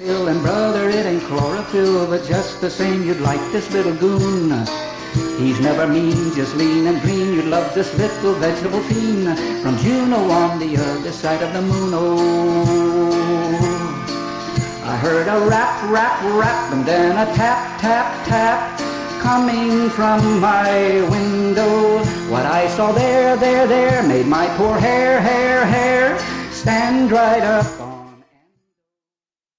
Pill and brother, it ain't chlorophyll, but just the same you'd like this little goon. He's never mean, just lean and green. You'd love this little vegetable fiend from Juneau on the other side of the moon. Oh, I heard a rap, rap, rap, and then a tap, tap, tap coming from my window. What I saw there made my poor hair stand right up.